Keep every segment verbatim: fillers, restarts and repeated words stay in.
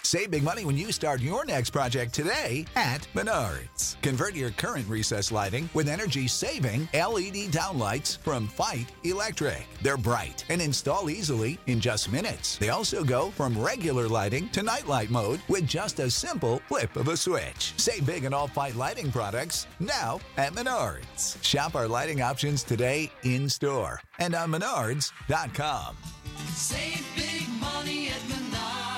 Save big money when you start your next project today at Menards. Convert your current recessed lighting with energy-saving L E D downlights from Fight Electric. They're bright and install easily in just minutes. They also go from regular lighting to nightlight mode with just a simple flip of a switch. Save big on all Fight lighting products now at Menards. Shop our lighting options today in-store and on menards dot com. Save big money at Menards.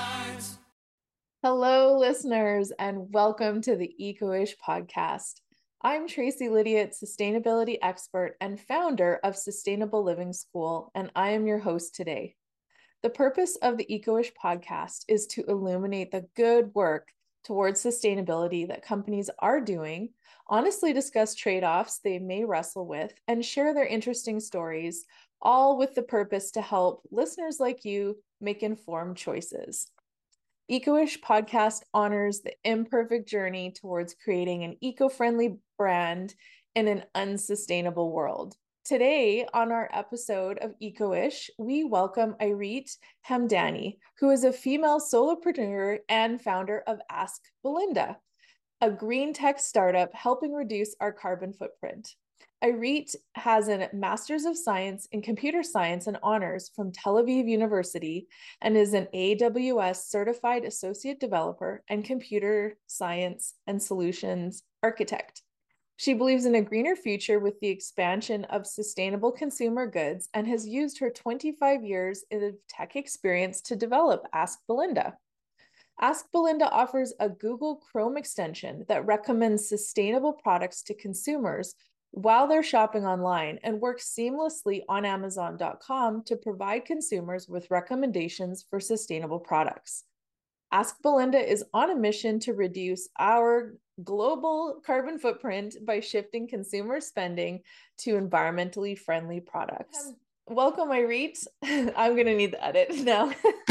Hello, listeners, and welcome to the Eco-ish podcast. I'm Tracy Lydiot, sustainability expert and founder of Sustainable Living School, and I am your host today. The purpose of the Eco-ish podcast is to illuminate the good work towards sustainability that companies are doing, honestly discuss trade-offs they may wrestle with, and share their interesting stories, all with the purpose to help listeners like you make informed choices. Eco-ish podcast honors the imperfect journey towards creating an eco-friendly brand in an unsustainable world. Today, on our episode of Eco-ish, we welcome Irit Hamdani, who is a female solopreneur and founder of Ask Belinda, a green tech startup helping reduce our carbon footprint. Irit has a Master's of Science in Computer Science and Honors from Tel Aviv University and is an A W S Certified Associate Developer and Computer Science and Solutions Architect. She believes in a greener future with the expansion of sustainable consumer goods and has used her twenty-five years of tech experience to develop Ask Belinda. Ask Belinda offers a Google Chrome extension that recommends sustainable products to consumers while they're shopping online and works seamlessly on amazon dot com to provide consumers with recommendations for sustainable products. Ask Belinda is on a mission to reduce our global carbon footprint by shifting consumer spending to environmentally friendly products. Um, welcome, Irit. I'm going to need the edit now.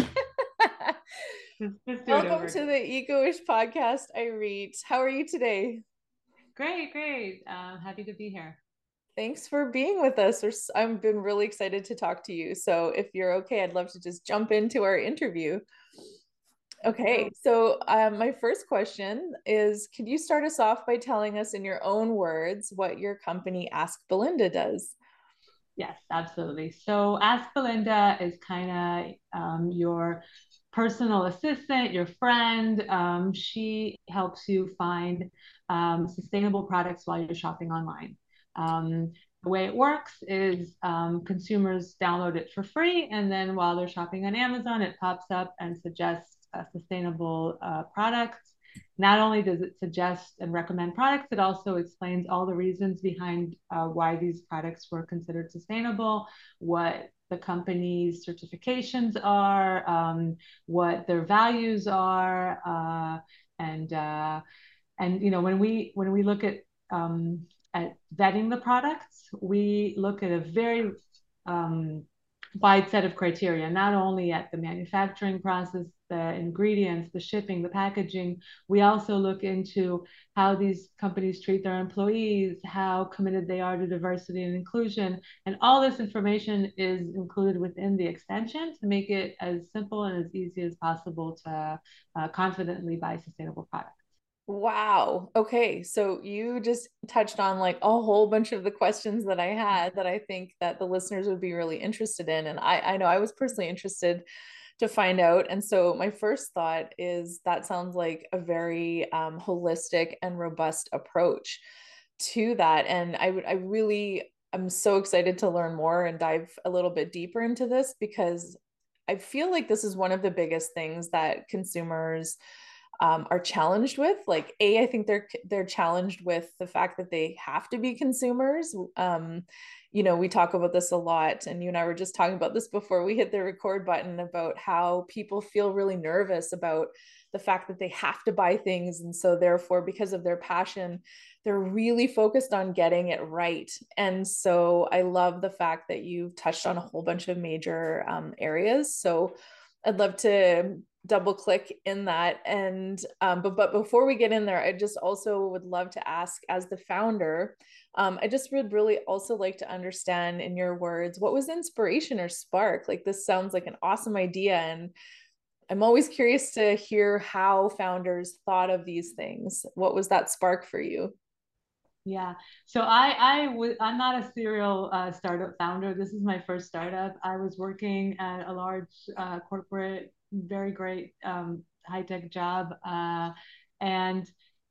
Let's, let's welcome to the Eco-ish podcast, Irit. How are you today? Great, great. Uh, happy to be here. Thanks for being with us. I've been really excited to talk to you. So if you're okay, I'd love to just jump into our interview. Okay, so um, my first question is, could you start us off by telling us in your own words what your company Ask Belinda does? Yes, absolutely. So Ask Belinda is kind of um, your personal assistant, your friend. Um, she helps you find um, sustainable products while you're shopping online. Um, the way it works is um, consumers download it for free, and then while they're shopping on Amazon, it pops up and suggests uh, sustainable uh, products. Not only does it suggest and recommend products, it also explains all the reasons behind uh, why these products were considered sustainable, what the company's certifications are, um, what their values are, uh, and uh, and you know when we when we look at um, at vetting the products, we look at a very um, wide set of criteria, not only at the manufacturing process, the ingredients, the shipping, the packaging. We also look into how these companies treat their employees, how committed they are to diversity and inclusion. And all this information is included within the extension to make it as simple and as easy as possible to uh, confidently buy sustainable products. Wow. Okay. So you just touched on like a whole bunch of the questions that I had that I think that the listeners would be really interested in. And I, I know I was personally interested to find out. And so my first thought is that sounds like a very um, holistic and robust approach to that. And I would, I really, I'm so excited to learn more and dive a little bit deeper into this, because I feel like this is one of the biggest things that consumers um, are challenged with. Like, A, I think they're they're challenged with the fact that they have to be consumers. Um, you know, we talk about this a lot, and you and I were just talking about this before we hit the record button about how people feel really nervous about the fact that they have to buy things. And so therefore, because of their passion, they're really focused on getting it right. And so I love the fact that you've touched on a whole bunch of major um, areas. So I'd love to double click in that. And, um, but, but before we get in there, I just also would love to ask, as the founder, um, I just would really also like to understand in your words, what was the inspiration or spark? Like, this sounds like an awesome idea. And I'm always curious to hear how founders thought of these things. What was that spark for you? Yeah. So I I was I'm not a serial uh, startup founder. This is my first startup. I was working at a large uh, corporate, very great um, high tech job, uh, and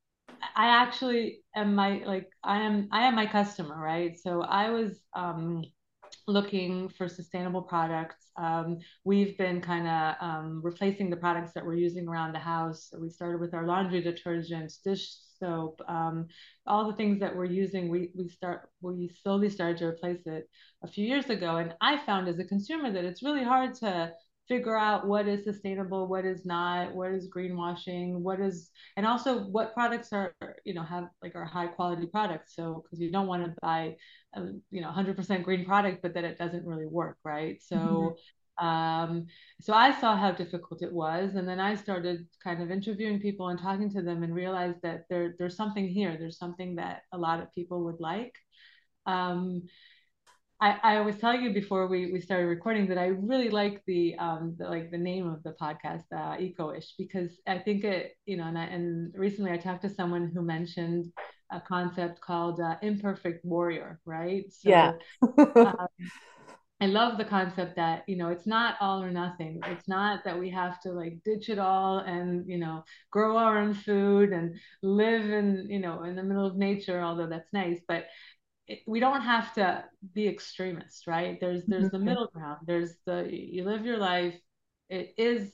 I actually am my like I am I am my customer, right? So I was um, looking for sustainable products. Um, we've been kind of um, replacing the products that we're using around the house. So we started with our laundry detergent, dish soap, um, all the things that we're using. We we start we slowly started to replace it a few years ago, and I found as a consumer that it's really hard to figure out what is sustainable, what is not, what is greenwashing, what is, and also what products are, you know, have like are high quality products. So because you don't want to buy a, you know one hundred percent green product but that it doesn't really work, right? Mhm. So um so I saw how difficult it was, and then I started kind of interviewing people and talking to them and realized that there there's something here, there's something that a lot of people would like. um I, I was telling you before we, we started recording that I really like the um the, like the name of the podcast, uh, Eco-ish, because I think it, you know, and I, and recently I talked to someone who mentioned a concept called uh, imperfect warrior, right? Yeah. So uh, I love the concept that, you know, it's not all or nothing. It's not that we have to like ditch it all and, you know, grow our own food and live in, you know, in the middle of nature, although that's nice, but it, we don't have to be extremists, right? There's there's the Mhm. middle ground. There's the you live your life. It is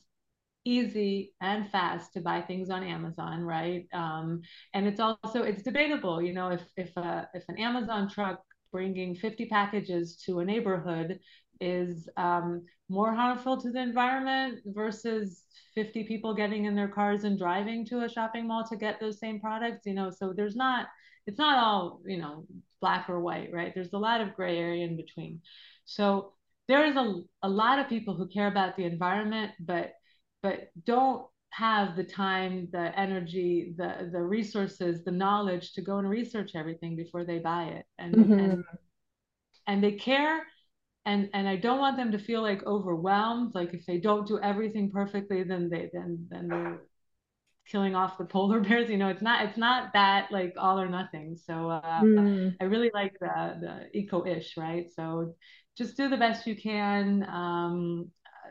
easy and fast to buy things on Amazon, right? Um, and it's also it's debatable, you know, if if a if an Amazon truck bringing fifty packages to a neighborhood is um, more harmful to the environment versus fifty people getting in their cars and driving to a shopping mall to get those same products, you know. So there's not it's not all, you know, black or white, right? There's a lot of gray area in between. So there is a, a lot of people who care about the environment, but but don't have the time, the energy, the the resources, the knowledge to go and research everything before they buy it. And Mhm. and and they care, and and I don't want them to feel like overwhelmed. Like if they don't do everything perfectly, then they then then they're killing off the polar bears. You know, it's not it's not that like all or nothing. So uh, Mm. I really like the the eco-ish, right? So just do the best you can. Um,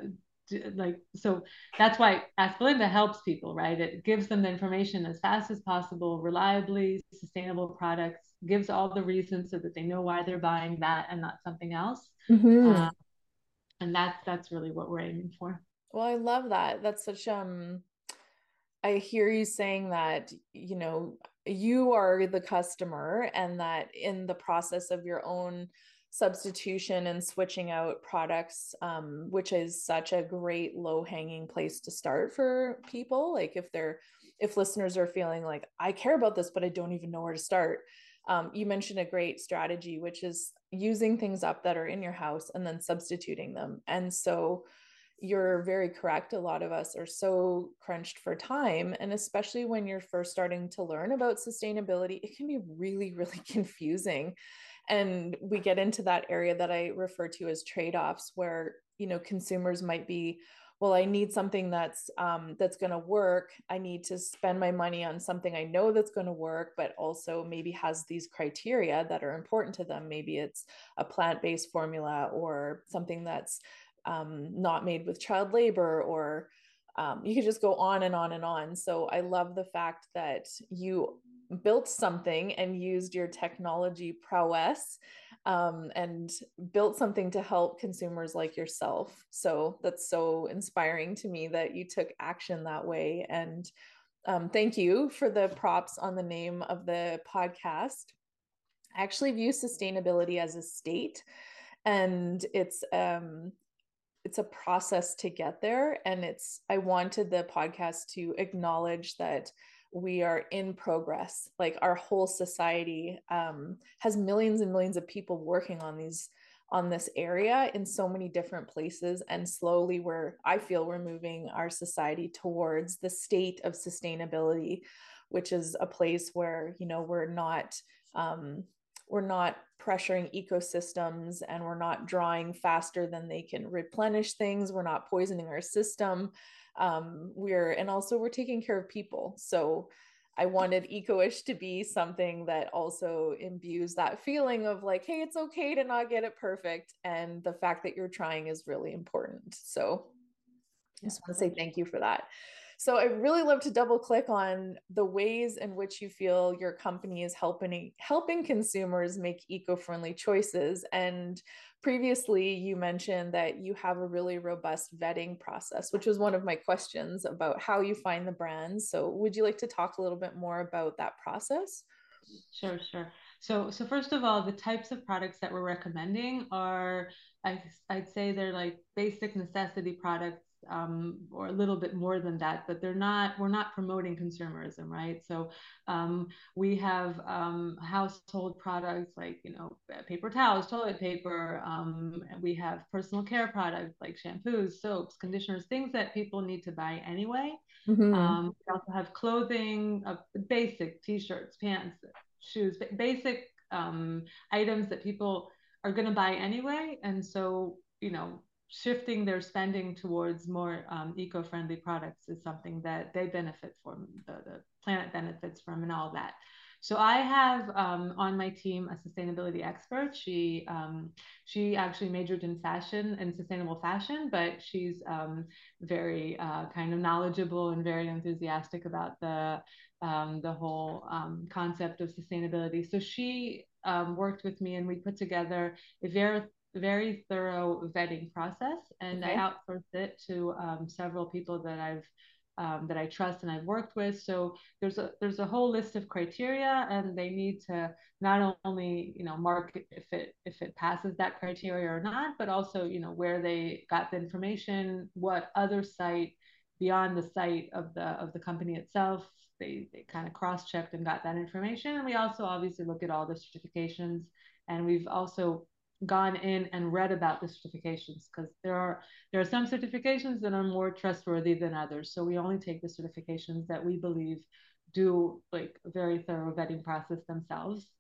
like so that's why Ask Belinda helps people, right? It gives them the information as fast as possible, reliably, sustainable products, gives all the reasons so that they know why they're buying that and not something else. Uh, Mhm. and that's that's really what we're aiming for. Well, I love that. That's such um I hear you saying that, you know, you are the customer and that in the process of your own substitution and switching out products, um, which is such a great low hanging place to start for people. Like if they're, if listeners are feeling like, I care about this, but I don't even know where to start. Um, you mentioned a great strategy, which is using things up that are in your house and then substituting them. And so, you're very correct. A lot of us are so crunched for time. And especially when you're first starting to learn about sustainability, it can be really, really confusing. And we get into that area that I refer to as trade-offs, where, you know, consumers might be, well, I need something that's um, that's going to work. I need to spend my money on something I know that's going to work, but also maybe has these criteria that are important to them. Maybe it's a plant-based formula or something that's um, not made with child labor, or um, you could just go on and on and on. So I love the fact that you built something and used your technology prowess um, and built something to help consumers like yourself. So that's so inspiring to me that you took action that way. And um, thank you for the props on the name of the podcast. I actually view sustainability as a state, and it's um, it's a process to get there. And it's, I wanted the podcast to acknowledge that we are in progress. Like our whole society um, has millions and millions of people working on these on this area in so many different places, and slowly we're, I feel we're moving our society towards the state of sustainability, which is a place where, you know, we're not um, we're not pressuring ecosystems, and we're not drawing faster than they can replenish things. We're not poisoning our system. Um, we're, and also we're taking care of people. So I wanted Eco-ish to be something that also imbues that feeling of like, hey, it's okay to not get it perfect. And the fact that you're trying is really important. So I just want to say thank you for that. So I really love to double click on the ways in which you feel your company is helping helping consumers make eco-friendly choices. And previously you mentioned that you have a really robust vetting process, which was one of my questions about how you find the brands. So would you like to talk a little bit more about that process? Sure, sure. So, so first of all, the types of products that we're recommending are, I, I'd say they're like basic necessity products, um, or a little bit more than that, but they're not, we're not promoting consumerism, right? So, um, we have, um, household products like, you know, paper towels, toilet paper. Um, we have personal care products like shampoos, soaps, conditioners, things that people need to buy anyway. Mm-hmm. Um, we also have clothing, uh, basic t-shirts, pants, shoes, basic um, items that people are going to buy anyway. And so, you know, shifting their spending towards more um, eco-friendly products is something that they benefit from, the, the planet benefits from, and all that. So I have um, on my team a sustainability expert. She um, she actually majored in fashion and sustainable fashion, but she's um, very uh, kind of knowledgeable and very enthusiastic about the um, the whole um, concept of sustainability. So she um, worked with me, and we put together a very very thorough vetting process, and I Okay. outsourced it to um, several people that I've um, that I trust and I've worked with. So there's a there's a whole list of criteria, and they need to not only, you know, mark if it if it passes that criteria or not, but also, you know, where they got the information, what other site beyond the site of the of the company itself they they kind of cross-checked and got that information. And we also obviously look at all the certifications, and we've also gone in and read about the certifications, because there are there are some certifications that are more trustworthy than others. So we only take the certifications that we believe do like a very thorough vetting process themselves.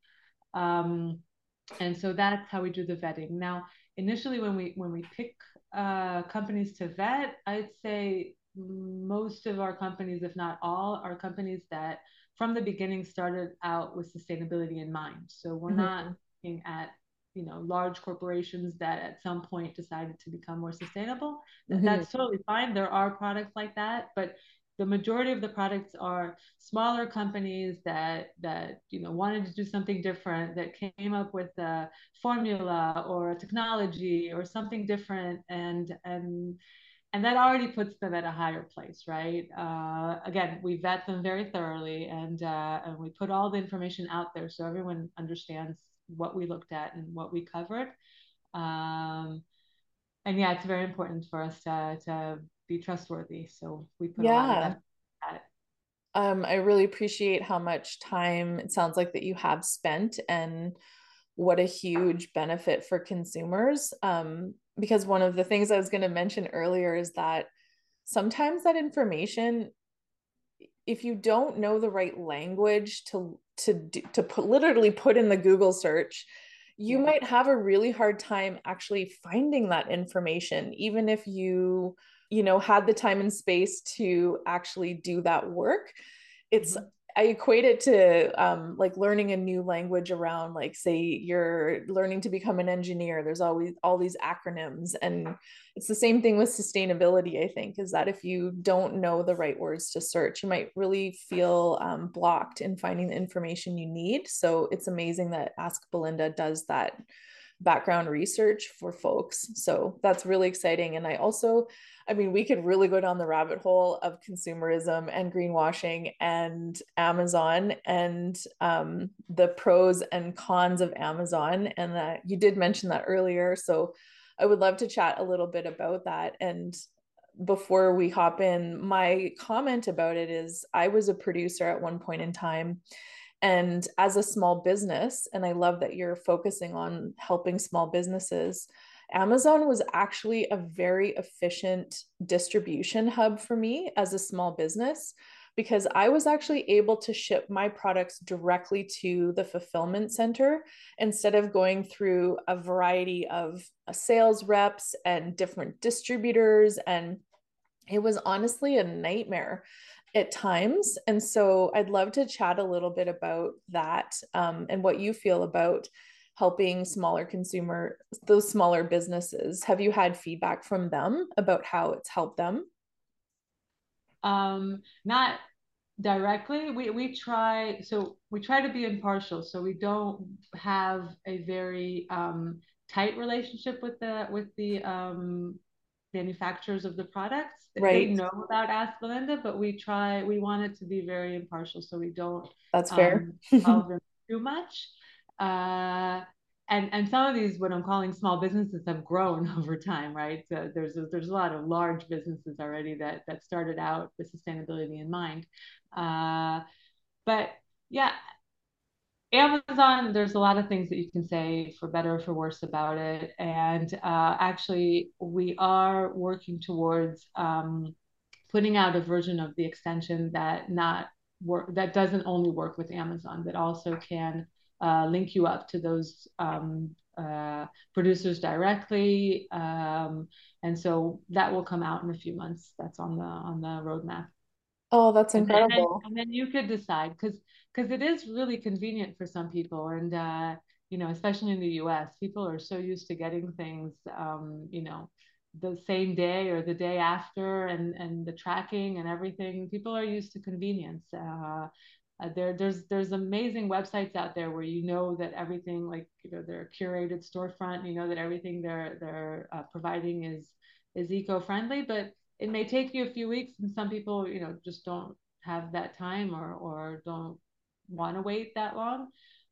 Um, and so that's how we do the vetting. Now, initially when we when we pick uh, companies to vet, I'd say most of our companies, if not all, are companies that from the beginning started out with sustainability in mind. So we're not Mm-hmm. looking at, you know, large corporations that at some point decided to become more sustainable. Mm-hmm. That's totally fine. There are products like that, but the majority of the products are smaller companies that that you know wanted to do something different, that came up with a formula or a technology or something different, and and and that already puts them at a higher place, right? Uh, again, we vet them very thoroughly, and uh, and we put all the information out there so everyone understands what we looked at and what we covered. Um, and yeah, it's very important for us to to be trustworthy. So we put a lot of Yeah. effort at it. Um, I really appreciate how much time it sounds like that you have spent, and what a huge benefit for consumers. Um, because one of the things I was going to mention earlier is that sometimes that information, if you don't know the right language to to to put, literally put in the Google search, you Yeah. might have a really hard time actually finding that information, even if you you know had the time and space to actually do that work. It's Mm-hmm. I equate it to um, like learning a new language around, like, say you're learning to become an engineer. There's always all these acronyms, and it's the same thing with sustainability. I think is that if you don't know the right words to search, you might really feel um, blocked in finding the information you need. So it's amazing that Ask Belinda does that background research for folks. So that's really exciting. And I also, I mean, we could really go down the rabbit hole of consumerism and greenwashing and Amazon, and um, the pros and cons of Amazon. And uh, you did mention that earlier. So I would love to chat a little bit about that. And before we hop in, my comment about it is I was a producer at one point in time. And as a small business, and I love that you're focusing on helping small businesses, Amazon was actually a very efficient distribution hub for me as a small business, because I was actually able to ship my products directly to the fulfillment center instead of going through a variety of sales reps and different distributors. And it was honestly a nightmare at times. And so I'd love to chat a little bit about that, um, and what you feel about helping smaller consumer, those smaller businesses. Have you had feedback from them about how it's helped them? Um, not directly. We we try so we try to be impartial. So we don't have a very um, tight relationship with the with the um, manufacturers of the products. They Right. know about Ask Belinda, but we try. We want it to be very impartial, so we don't That's fair. um, involve them too much. Uh, and and some of these, what I'm calling small businesses, have grown over time, right? So there's a, there's a lot of large businesses already that that started out with sustainability in mind. Uh, but yeah, Amazon, there's a lot of things that you can say for better or for worse about it. And uh, actually, we are working towards um, putting out a version of the extension that not work that doesn't only work with Amazon, that also can uh, link you up to those um, uh, producers directly. Um, and so that will come out in a few months. That's on the on the roadmap. Oh, that's And then, and then, incredible. and then you could decide, because because it is really convenient for some people, and uh, you know, especially in the U S, people are so used to getting things, um, you know, the same day or the day after, and and the tracking and everything. People are used to convenience. Uh, uh, there, there's there's amazing websites out there where you know that everything, like, you know, their curated storefront, you know that everything they're they're uh, providing is is eco-friendly, but it may take you a few weeks, and some people, you know, just don't have that time, or or don't want to wait that long.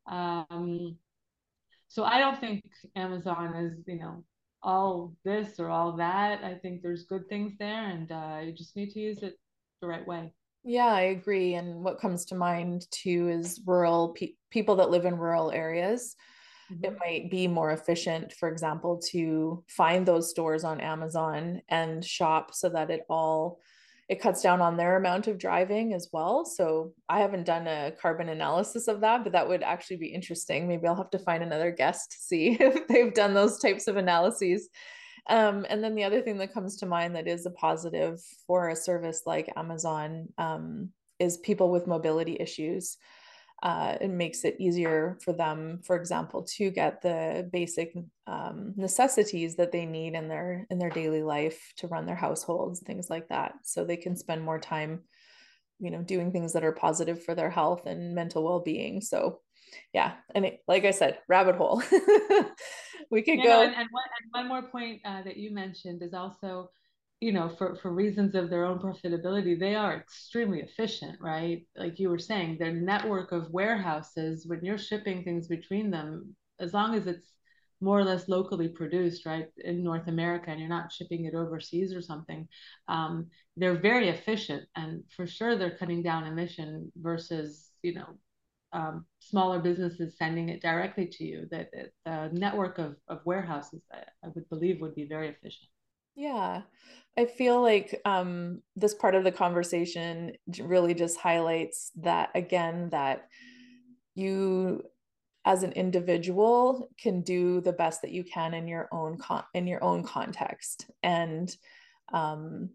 Um, so I don't think Amazon is, you know, all this or all that. I think there's good things there, and uh, you just need to use it the right way. Yeah, I agree. And what comes to mind too is rural pe people that live in rural areas. It Mm-hmm. might be more efficient, for example, to find those stores on Amazon and shop so that it all it cuts down on their amount of driving as well. So I haven't done a carbon analysis of that, but that would actually be interesting. Maybe I'll have to find another guest to see if they've done those types of analyses. Um, and then the other thing that comes to mind that is a positive for a service like Amazon, um, is people with mobility issues. Uh, it makes it easier for them, for example, to get the basic um, necessities that they need in their in their daily life to run their households, things like that. So they can spend more time, you know, doing things that are positive for their health and mental well-being. So yeah, and it, like I said, rabbit hole. We could You know, and, go. and, one, and one more point uh, that you mentioned is also, you know, for, for reasons of their own profitability, they are extremely efficient, right? Like you were saying, their network of warehouses, when you're shipping things between them, as long as it's more or less locally produced, right, in North America, and you're not shipping it overseas or something, um, they're very efficient. And for sure, they're cutting down emission versus, you know, um, smaller businesses sending it directly to you. That, that the network of, of warehouses, I, I would believe, would be very efficient. Yeah, I feel like um, this part of the conversation really just highlights that again, that you as an individual can do the best that you can in your own con in your own context. And um,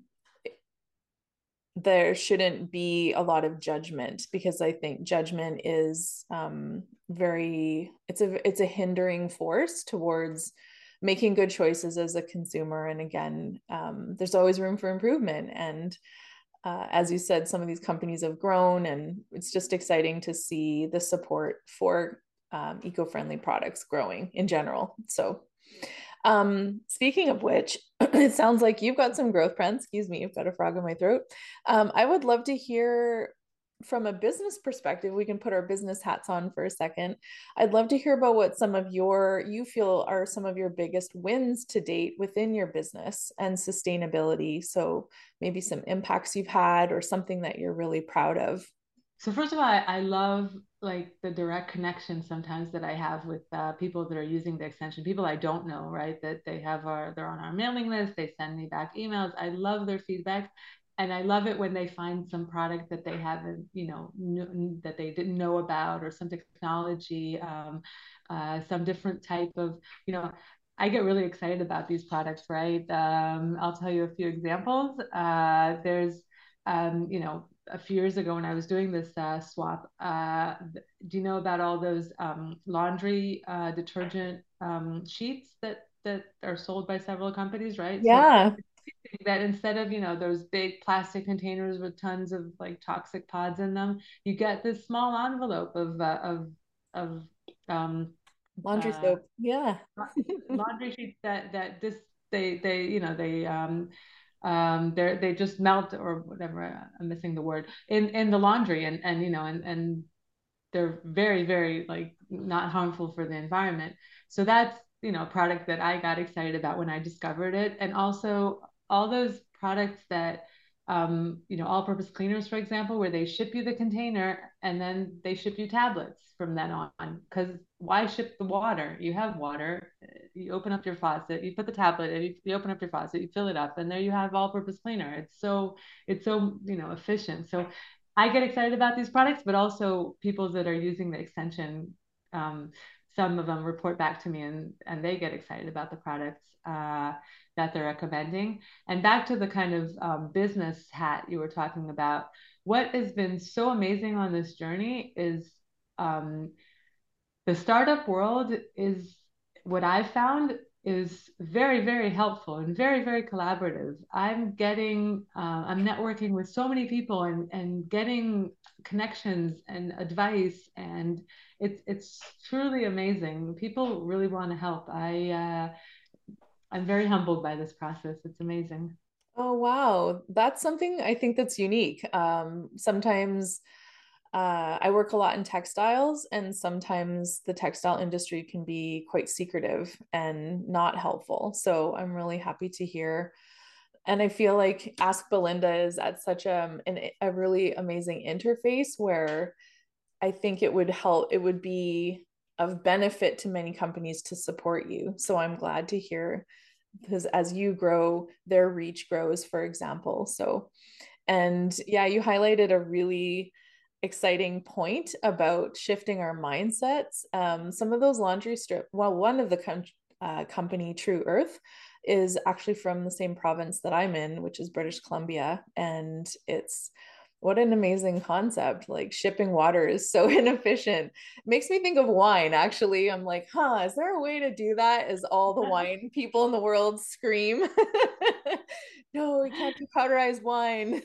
there shouldn't be a lot of judgment, because I think judgment is um, very it's a it's a hindering force towards making good choices as a consumer. And again, um, there's always room for improvement. And uh, as you said, some of these companies have grown, and it's just exciting to see the support for um, eco-friendly products growing in general. So um, speaking of which, it sounds like you've got some growth plans. Excuse me, I've got a frog in my throat. Um, I would love to hear from a business perspective. We can put our business hats on for a second. I'd love to hear about what some of your you feel are some of your biggest wins to date within your business and sustainability. So maybe some impacts you've had or something that you're really proud of. So first of all, I, I love like the direct connection sometimes that I have with uh, people that are using the extension, people I don't know, right? That they have our, they're on our mailing list, they send me back emails. I love their feedback. And I love it when they find some product that they haven't, you know, kn- that they didn't know about, or some technology, um, uh, some different type of, you know, I get really excited about these products, right? Um, I'll tell you a few examples. Uh, there's, um, you know, a few years ago when I was doing this uh, swap, uh, do you know about all those um, laundry uh, detergent um, sheets that that are sold by several companies, right? So Yeah. that instead of, you know, those big plastic containers with tons of like toxic pods in them, you get this small envelope of uh, of of um, Laundry uh, soap. Yeah. laundry sheets that that just they they you know they um um they they just melt or whatever. I'm missing the word in in the laundry, and and you know and and they're very very like not harmful for the environment. So that's, you know, a product that I got excited about when I discovered it. And also all those products that um, you know, all-purpose cleaners, for example, where they ship you the container and then they ship you tablets from then on. Because why ship the water? You have water, you open up your faucet, you put the tablet in, you, you open up your faucet, you fill it up, and there you have all-purpose cleaner. It's so it's so, you know, efficient. So I get excited about these products, but also people that are using the extension, um, some of them report back to me, and and they get excited about the products uh, that they're recommending. And back to the kind of um, business hat you were talking about, what has been so amazing on this journey is um, the startup world is, what I've found is very, very helpful and very, very collaborative. I'm getting, uh, I'm networking with so many people and, and getting connections and advice, and it's it's truly amazing. People really want to help. I uh, I'm very humbled by this process. It's amazing. Oh, wow. That's something I think that's unique. Um, sometimes uh, I work a lot in textiles, and sometimes the textile industry can be quite secretive and not helpful. So I'm really happy to hear. And I feel like Ask Belinda is at such um, an, a really amazing interface where I think it would help, it would be of benefit to many companies to support you. So I'm glad to hear, because as you grow, their reach grows, for example. So, and yeah, you highlighted a really exciting point about shifting our mindsets. Um, some of those laundry strip, well, one of the com- uh, company, True Earth, is actually from the same province that I'm in, which is British Columbia. And it's what an amazing concept. Like shipping water is so inefficient. It makes me think of wine, actually. I'm like, huh, is there a way to do that as all the wine people in the world scream? No, we can't do powderized wine.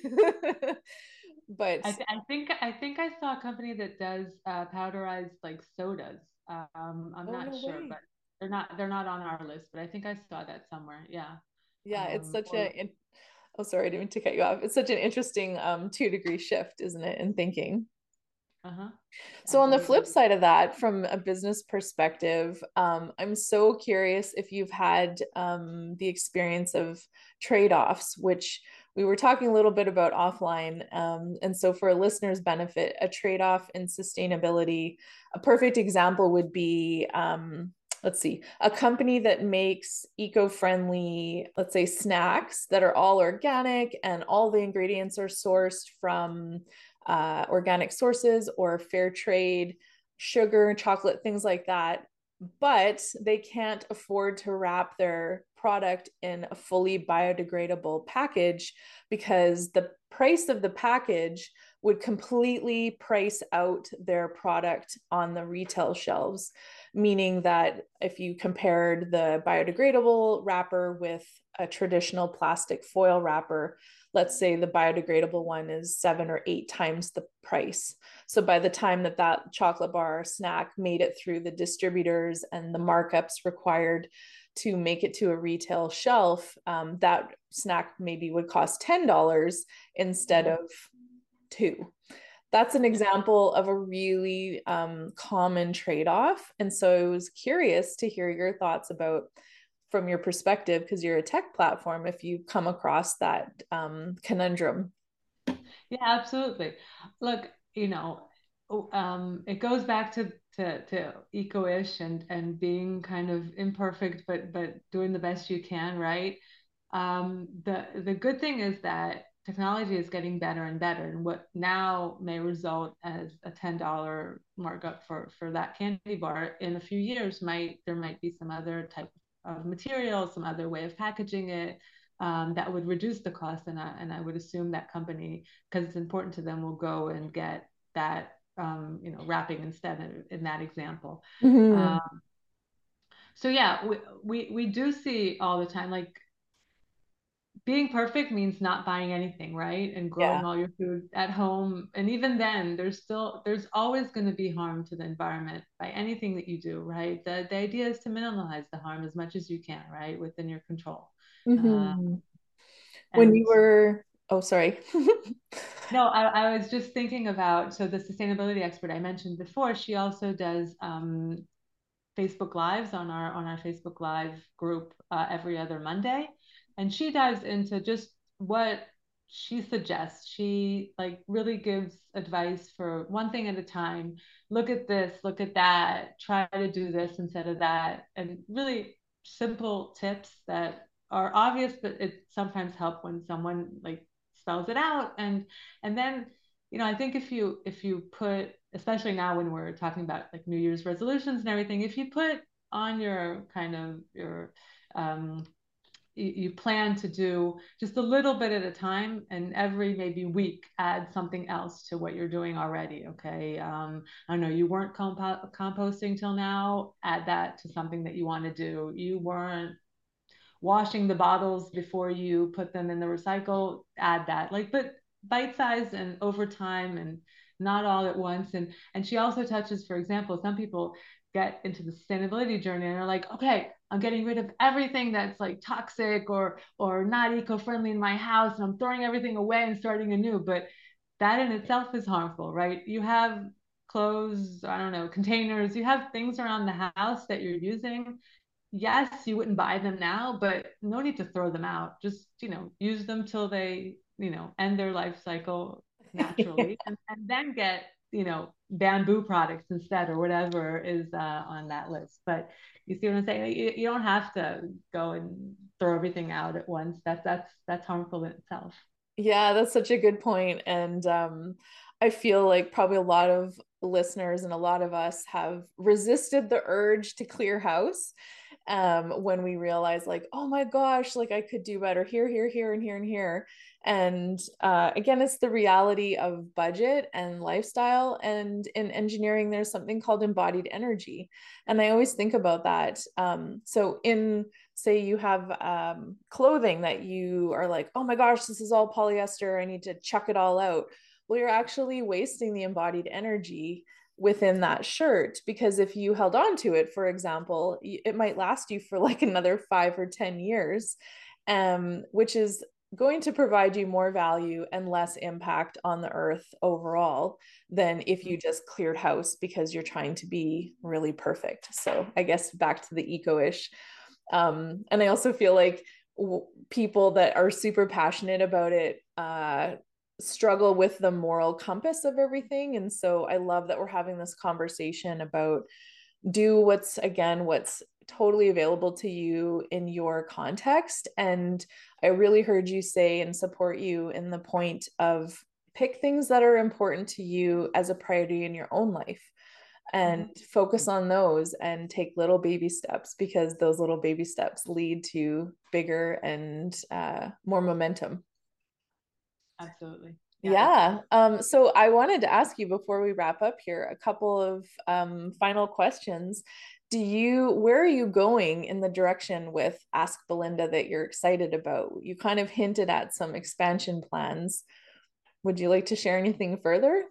But I, th- I think I think I saw a company that does uh, powderized like sodas. Um, I'm oh, not no sure, way. but they're not they're not on our list. But I think I saw that somewhere. Yeah. Yeah, it's Um, such or a, oh, sorry, I didn't mean to cut you off. It's such an interesting um two degree shift, isn't it, in thinking. uh-huh. So on the Absolutely. flip side of that, from a business perspective, um, I'm so curious if you've had um, the experience of trade-offs, which we were talking a little bit about offline. Um, and so for a listener's benefit, a trade-off in sustainability, a perfect example would be, um, let's see, a company that makes eco-friendly, let's say, snacks that are all organic and all the ingredients are sourced from uh, organic sources or fair trade, sugar, chocolate, things like that. But they can't afford to wrap their product in a fully biodegradable package because the price of the package would completely price out their product on the retail shelves. Meaning that if you compared the biodegradable wrapper with a traditional plastic foil wrapper, let's say the biodegradable one is seven or eight times the price. So by the time that that chocolate bar snack made it through the distributors and the markups required to make it to a retail shelf, um, that snack maybe would cost ten dollars instead Mhm. of two. That's an example of a really um, common trade-off. And so I was curious to hear your thoughts about, from your perspective, because you're a tech platform, if you've come across that um, conundrum. Yeah, absolutely. Look, you know, oh, um, it goes back to to to eco-ish and and being kind of imperfect, but but doing the best you can, right? Um, the the good thing is that technology is getting better and better, and what now may result as a ten dollar markup for for that candy bar in a few years might there might be some other type of material, some other way of packaging it, um, that would reduce the cost. And I, and I would assume that company, because it's important to them, will go and get that, um, you know, wrapping instead in, in that example. Mm-hmm. Um, so yeah, we, we, we do see all the time, like being perfect means not buying anything, right? And growing Yeah. all your food at home. And even then, there's still, there's always going to be harm to the environment by anything that you do, right? The, the idea is to minimize the harm as much as you can, right? Within your control. Uh, Mm-hmm. When you and were, oh, sorry. no, I, I was just thinking about, so the sustainability expert I mentioned before, she also does um, Facebook Lives on our on our Facebook Live group uh, every other Monday, and she dives into just what she suggests. She like really gives advice for one thing at a time. Look at this, look at that, try to do this instead of that, and really simple tips that are obvious, but it sometimes help when someone like spells it out. And and then you know, I think if you if you put, especially now when we're talking about like New Year's resolutions and everything, if you put on your kind of your um, you, you plan to do just a little bit at a time, and every maybe week add something else to what you're doing already. Okay, um, I know you weren't compo- composting till now. Add that to something that you want to do. You weren't washing the bottles before you put them in the recycle. Add that, like, but bite size and over time, and not all at once. And and she also touches, for example, some people get into the sustainability journey and are like, okay, I'm getting rid of everything that's like toxic or or not eco-friendly in my house, and I'm throwing everything away and starting anew. But that in itself is harmful, right? You have clothes, I don't know, containers, you have things around the house that you're using. Yes, you wouldn't buy them now, but no need to throw them out. Just, you know, use them till they, you know, end their life cycle naturally, and, and then get, you know, bamboo products instead, or whatever is uh, on that list. But you see what I'm saying? You, you don't have to go and throw everything out at once. That's that's that's harmful in itself. Yeah, that's such a good point. And um, I feel like probably a lot of listeners and a lot of us have resisted the urge to clear house um, when we realize, like, oh my gosh, like I could do better here, here, here, and here, and here. And uh, again, it's the reality of budget and lifestyle. And in engineering, there's something called embodied energy. And I always think about that. Um, so, in say you have um, clothing that you are like, oh my gosh, this is all polyester, I need to chuck it all out. Well, you're actually wasting the embodied energy within that shirt, because if you held on to it, for example, it might last you for like another five or ten years, um, which is going to provide you more value and less impact on the earth overall than if you just cleared house because you're trying to be really perfect. So I guess back to the eco-ish. Um, and I also feel like w- people that are super passionate about it uh, struggle with the moral compass of everything. And so I love that we're having this conversation about do what's, again, what's totally available to you in your context. And I really heard you say and support you in the point of pick things that are important to you as a priority in your own life and Mm-hmm. focus on those and take little baby steps, because those little baby steps lead to bigger and uh, more momentum. Absolutely. Yeah. Yeah. Um, so I wanted to ask you before we wrap up here a couple of um, final questions. Do you, where are you going in the direction with Ask Belinda that you're excited about? You kind of hinted at some expansion plans. Would you like to share anything further?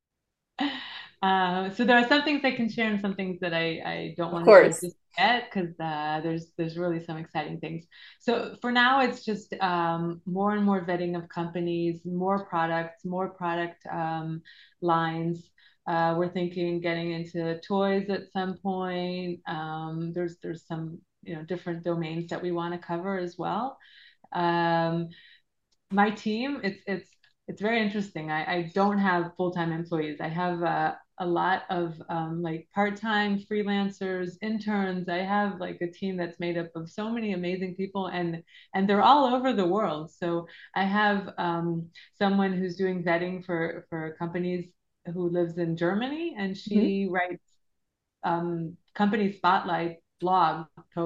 Uh, so there are some things I can share and some things that I, I don't Of want to share course. just yet, because uh, there's there's really some exciting things. So for now, it's just um, more and more vetting of companies, more products, more product um, lines. Uh, we're thinking getting into toys at some point. Um, there's there's some you know different domains that we want to cover as well. Um, my team, it's it's it's very interesting. I, I don't have full-time employees. I have uh, a lot of um, like part-time freelancers, interns. I have like a team that's made up of so many amazing people, and and they're all over the world. So I have um, someone who's doing vetting for for companies who lives in Germany, and Mhm. she writes um, company spotlight blog posts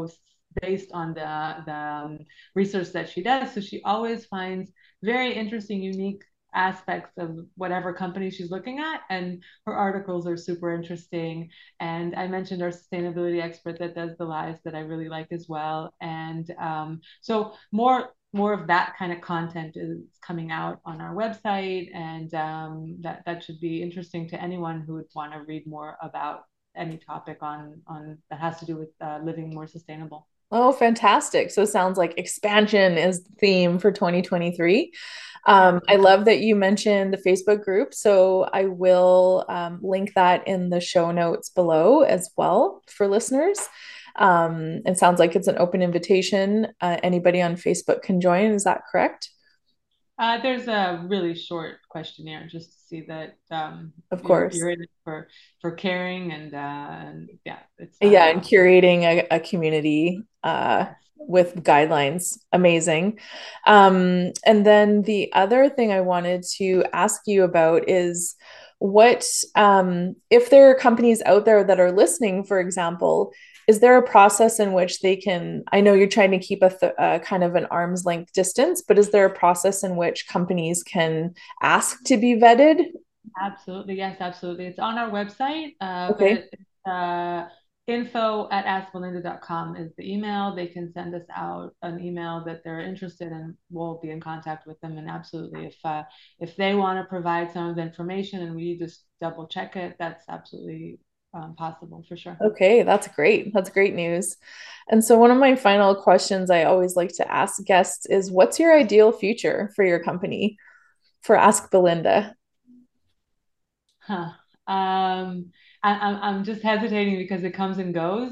based on the the um, research that she does. So she always finds very interesting, unique aspects of whatever company she's looking at, and her articles are super interesting. And I mentioned our sustainability expert that does the lives that I really like as well. And um, so more more of that kind of content is coming out on our website, and um, that that should be interesting to anyone who would want to read more about any topic on on that has to do with uh, living more sustainable. Oh, fantastic. So it sounds like expansion is the theme for twenty twenty-three. Um, I Absolutely. love that you mentioned the Facebook group. So I will um, link that in the show notes below as well for listeners. Um, it sounds like it's an open invitation. Uh, anybody on Facebook can join. Is that correct? Uh, there's a really short questionnaire just to see that um, Of you're course. you're in it for for caring, and, uh, and yeah, it's not Yeah, and about curating a, a community uh, yes. with guidelines. Amazing. Um, and then the other thing I wanted to ask you about is what, um, if there are companies out there that are listening, for example, is there a process in which they can, I know you're trying to keep a, th- a kind of an arm's length distance, but is there a process in which companies can ask to be vetted? Absolutely, yes, absolutely. It's on our website, uh, Okay. but uh, info at ask belinda dot com is the email. They can send us out an email that they're interested in. We'll be in contact with them. And absolutely, if uh, if they want to provide some of the information and we just double check it, that's absolutely um, possible for sure. Okay, that's great. That's great news. And so, one of my final questions I always like to ask guests is what's your ideal future for your company for Ask Belinda? Huh. Um, I, I'm I'm just hesitating because it comes and goes.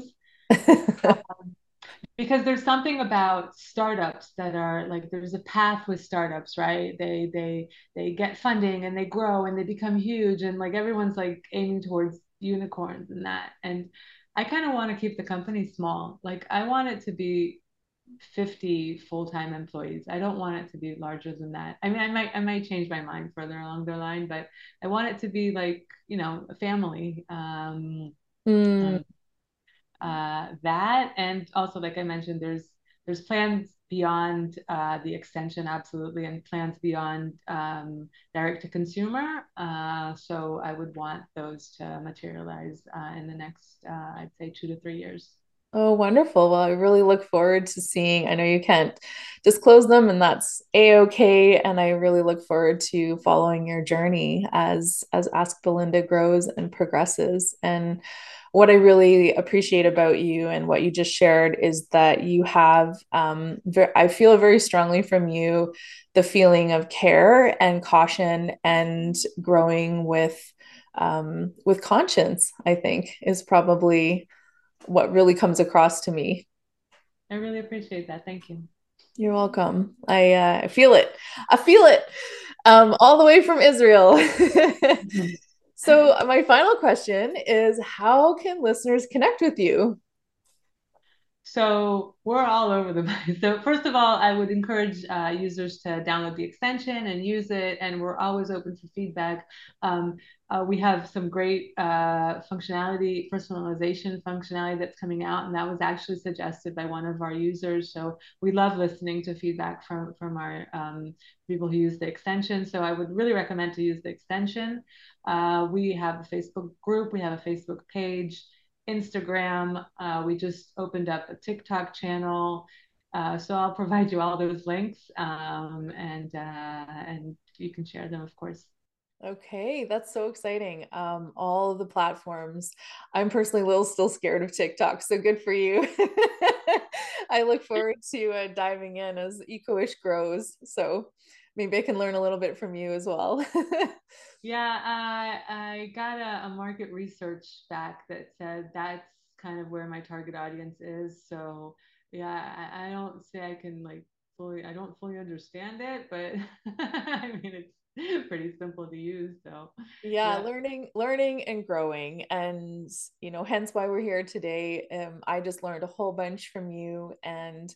Because there's something about startups that are like there's a path with startups, right? They they they get funding and they grow and they become huge, and like everyone's like aiming towards unicorns and that. And I kind of want to keep the company small. Like I want it to be fifty full-time employees. I don't want it to be larger than that. I mean, I might I might change my mind further along the line, but I want it to be like, you know, a family. Um, Mm, and uh, that, and also like I mentioned, there's there's plans beyond uh, the extension, absolutely, and plans beyond um, direct to consumer. Uh, so I would want those to materialize uh, in the next, uh, I'd say, two to three years. oh, wonderful. Well, I really look forward to seeing. I know you can't disclose them, and that's a-okay. And I really look forward to following your journey as as Ask Belinda grows and progresses. And what I really appreciate about you and what you just shared is that you have, um, ver- I feel very strongly from you the feeling of care and caution and growing with um, with conscience, I think, is probably what really comes across to me. I really appreciate that. Thank you. You're welcome. I uh, I feel it. I feel it. Um, all the way from Israel. So my final question is, how can listeners connect with you? So we're all over the place. So first of all, I would encourage uh, users to download the extension and use it, and we're always open for feedback. Um, uh, we have some great uh, functionality, personalization functionality that's coming out, and that was actually suggested by one of our users. So we love listening to feedback from from our um, people who use the extension. So I would really recommend to use the extension. Uh, we have a Facebook group, we have a Facebook page. Instagram. Uh, we just opened up a TikTok channel. Uh, so I'll provide you all those links, um, and uh, and you can share them, of course. Okay, that's so exciting. Um, all of the platforms. I'm personally a little still scared of TikTok, so good for you. I look forward to uh, diving in as Ecoish grows. So maybe I can learn a little bit from you as well. Yeah, I I got a, a market research back that said that's kind of where my target audience is. So yeah, I, I don't say I can like fully, I don't fully understand it, but I mean it's pretty simple to use. So Yeah, yeah. learning, learning and growing. And, you know, hence why we're here today. Um, I just learned a whole bunch from you, and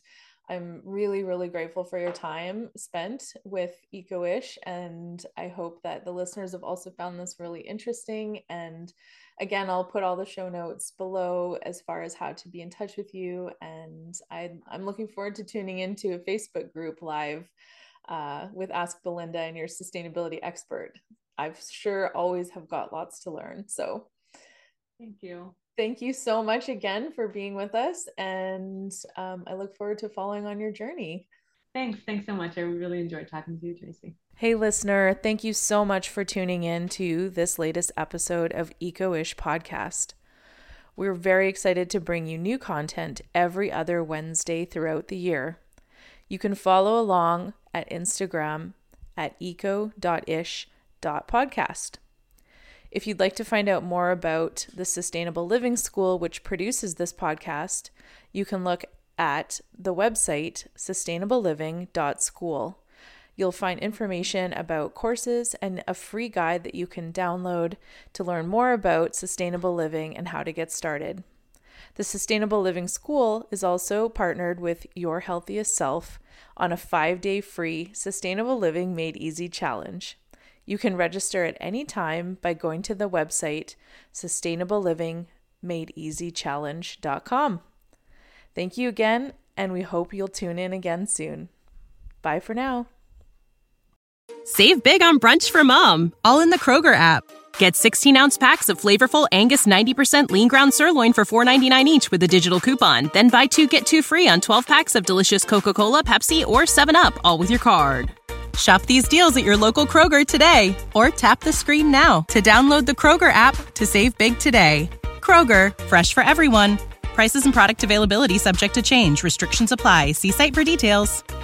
I'm really, really grateful for your time spent with Eco-ish, and I hope that the listeners have also found this really interesting. And again, I'll put all the show notes below as far as how to be in touch with you. And I, I'm looking forward to tuning into a Facebook group live uh, with Ask Belinda and your sustainability expert. I've sure always have got lots to learn. So thank you. Thank you so much again for being with us. And um, I look forward to following on your journey. Thanks. Thanks so much. I really enjoyed talking to you, Tracy. Hey, listener, thank you so much for tuning in to this latest episode of Eco-ish Podcast. We're very excited to bring you new content every other Wednesday throughout the year. You can follow along at Instagram at eco dot ish dot podcast. If you'd like to find out more about the Sustainable Living School, which produces this podcast, you can look at the website sustainable living dot school. You'll find information about courses and a free guide that you can download to learn more about sustainable living and how to get started. The Sustainable Living School is also partnered with Your Healthiest Self on a five-day free Sustainable Living Made Easy challenge. You can register at any time by going to the website sustainable living made easy challenge dot com. Thank you again, and we hope you'll tune in again soon. Bye for now. Save big on brunch for mom, all in the Kroger app. Get sixteen-ounce packs of flavorful Angus ninety percent lean ground sirloin for four ninety-nine each with a digital coupon. Then buy two, get two free on twelve packs of delicious Coca-Cola, Pepsi, or seven up, all with your card. Shop these deals at your local Kroger today, or tap the screen now to download the Kroger app to save big today. Kroger, fresh for everyone. Prices and product availability subject to change. Restrictions apply. See site for details.